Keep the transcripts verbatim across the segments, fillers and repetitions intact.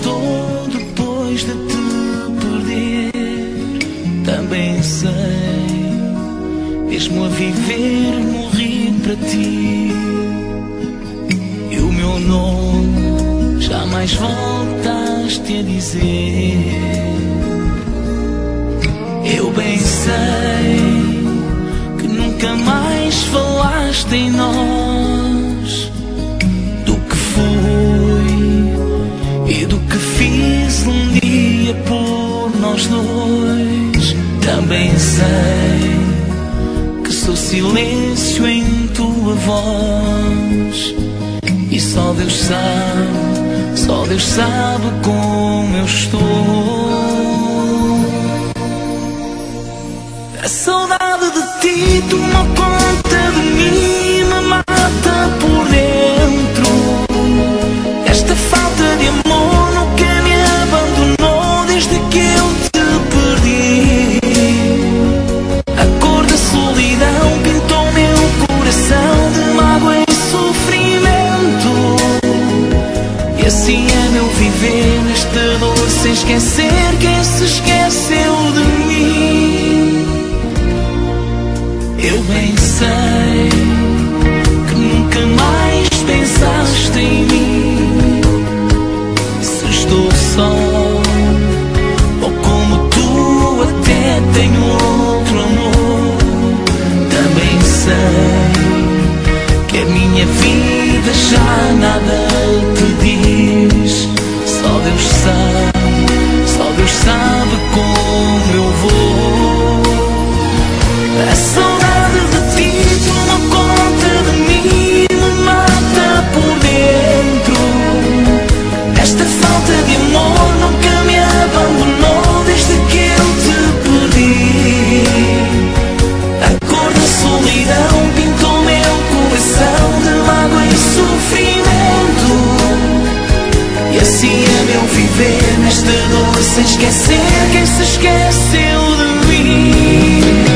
estou depois de te perder. Também sei, mesmo a viver, morri para ti. E o meu nome jamais voltaste a dizer. Eu bem sei que nunca mais falaste em nós, do que fui e do que fiz um dia por nós dois. Também sei que sou silêncio em tua voz, e só Deus sabe, só Deus sabe como eu estou. A saudade de ti toma conta de mim, me mata por dentro. Esta falta de amor nunca me abandonou desde que eu te perdi. A cor da solidão pintou meu coração de mágoa e sofrimento. E assim é meu viver nesta dor, sem esquecer quem se esqueceu de mim. Eu bem sei que nunca mais pensaste em mim. Se estou só, ou como tu até tenho outro amor. Também sei que a minha vida já nada te diz. Só Deus sabe, só Deus sabe como eu vou. A saudade de ti toma conta de mim, me mata por dentro. Esta falta de amor nunca me abandonou desde que eu te perdi. A cor da solidão pintou meu coração de mágoa e sofrimento. E assim é meu viver nesta dor, sem esquecer quem se esqueceu de mim.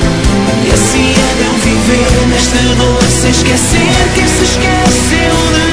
Sem esquecer quem se esqueceu de